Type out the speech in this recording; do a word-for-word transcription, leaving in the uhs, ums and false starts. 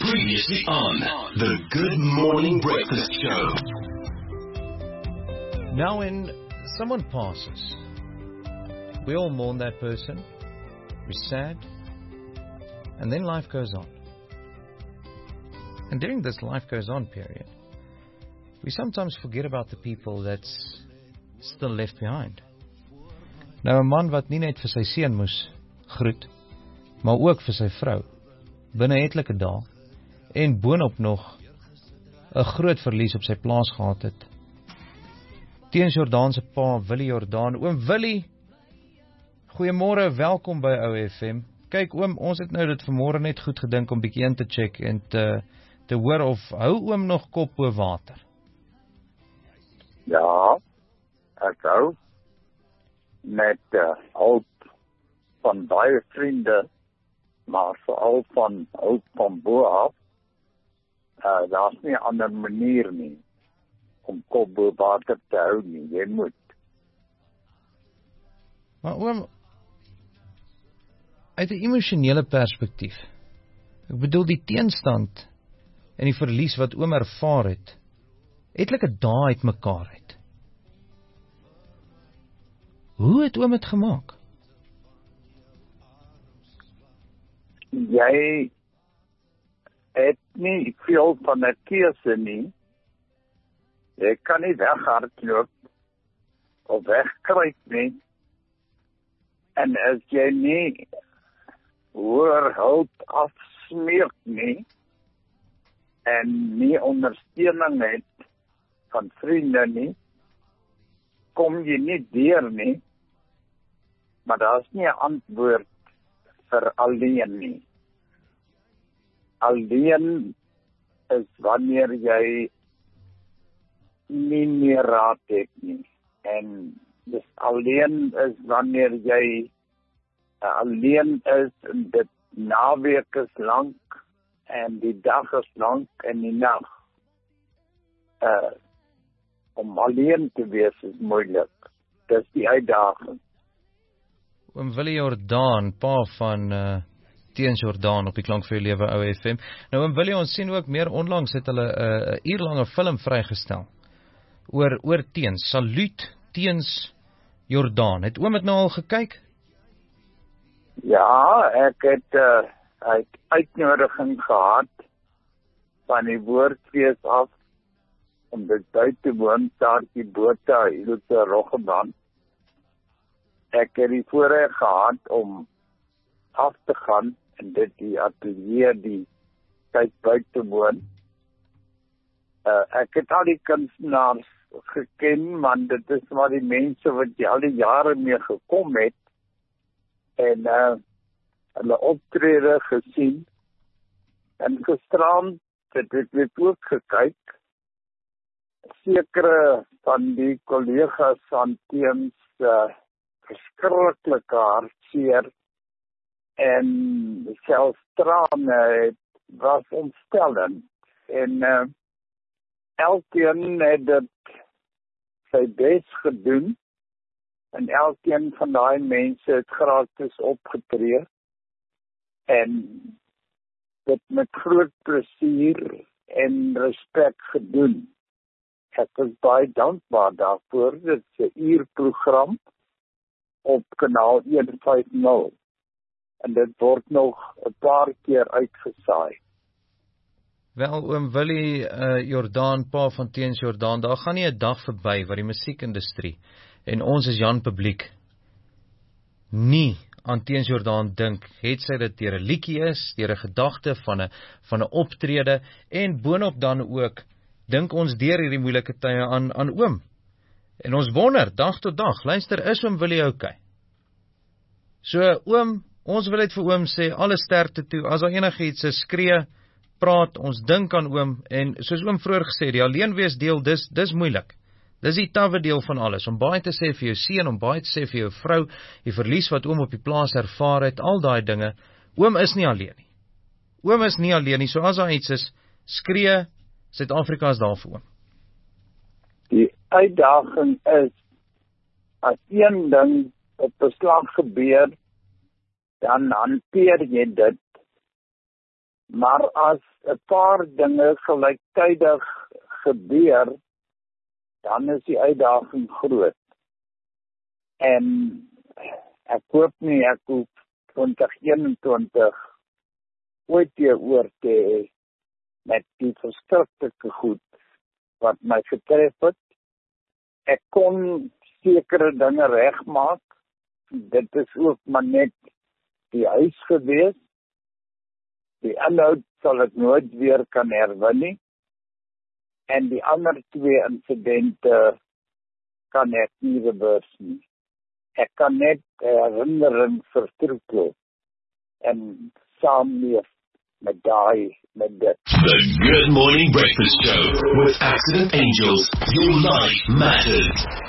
Previously on the Good Morning Breakfast Show. Now when someone passes, we all mourn that person, we're sad, and then life goes on. And during this life goes on period, we sometimes forget about the people that's still left behind. Nou 'n man wat nie net vir sy seun moes groet, maar ook vir sy vrou, binne etlike dae, en boonop nog 'n groot verlies op sy plaas gehad het. Teens Jordaan se pa, Willie Jordaan. Oom Willie, goeiemôre, welkom by O F M. Kyk oom, ons het nou dit vanmôre net goed gedink om bietjie in te check en te, te hoor of hou oom nog kop bo water? Ja, ek hou met uh, hulp van baie vriende, maar veral van hulp van bo af. Uh, daar is nie 'n ander manier nie om kop bo water te hou nie, jy moet. Maar oom, uit 'n emosionele perspektief, ek bedoel die teenstand en die verlies wat oom ervaar het, etlike dae uit mekaar uit. Hoe het oom dit gemaak? Jy het nie veel van 'n keuse nie. Jy kan nie weghardloop of wegkruip nie. En as jy nie hoor hulp afsmeek nie en nie ondersteuning het van vriende nie, kom jy nie deur nie. Maar daar is nie 'n antwoord vir alleen nie. Alleen is wanneer jy nie meer raad het nie. En dus alleen is wanneer jy uh, alleen is en dit naweek is lank en die dag is lank en die nag. Uh, om alleen te wees is moeilik. Dis die uitdaging. Oom Willie Jordaan, pa van uh, Teens Jordaan op die Klank vir jou lewe O F M. Nou oom Willie, ons sien ook meer onlangs het hulle 'n uh, uurlange film vrygestel oor oor Teens, Saluut Teens Jordaan. Het oom dit nou al gekyk? Ja, ek het uh, uit uitnodiging gehad van die Woordfees af om dit by te woon, daar die Botha Hilse Roggeband. Ek het die voorreg gehad om af te gaan en dit die atelier die tyd by te woon. Uh, ek het al die kunstenaars geken, man, dit is maar die mense wat die al die jare mee gekom het en uh, hulle optrede gesien en gisterand het ek weer ook gekyk. Sekere van die kollegas aan Teens uh, verskriklike hartseer en selfs trane was ontstellend. En uh, elkeen het dit sy bes gedoen en elkeen van daai mense het gratis opgetree en dit met groot plesier en respek gedoen. Ek is baie dankbaar daarvoor. Dit is 'n uurprogram op kanaal een vyftig en dit word nog 'n paar keer uitgesaai. Wel oom Willie uh, Jordaan, pa van Teens Jordaan, daar gaan nie 'n dag verby waar die musiekindustrie en ons as Jan publiek nie aan Teens Jordaan dink, het sy dit deur 'n liedjie is, deur 'n gedagte van 'n van 'n optrede en boonop dan ook dink ons deur hierdie moeilike tye aan aan oom. En ons wonder dag tot dag, luister, is oom Willie okay? So oom, ons wil net vir oom sê alle sterkte toe. As daar enigiets is, skree, praat, ons dink aan oom en soos oom vroeër gesê het, die alleenwees deel, dis dis moeilik. Dis die tawwe deel van alles, om baie te sê vir jou seun, om baie te sê vir jou vrou, die verlies wat oom op die plaas ervaar het, al daai dinge. Oom is nie alleen nie. Oom is nie alleen nie, so as daar iets is, skree, Suid-Afrika is daar vir oom. Die uitdaging is, as een ding op 'n slag gebeur, dan hanteer jy dit Maar as 'n paar dinge gelyktydig gebeur, dan is die uitdaging groot. En ek hoop nie ek hoef twintig eenentwintig ooit weer oor te hê met die verskriklike goed wat my getref het. Ek kon sekere dinge regmaak. Dit is ook maar net die huis gewees. Die inhoud sal ek nooit weer kan herwin nie. En die ander twee insidente kan ek nie reverse nie. Ek kan net herinnering vertroetel en saamleef met daai, met dit. The Good Morning Breakfast Show with Accident Angels. Your life matters.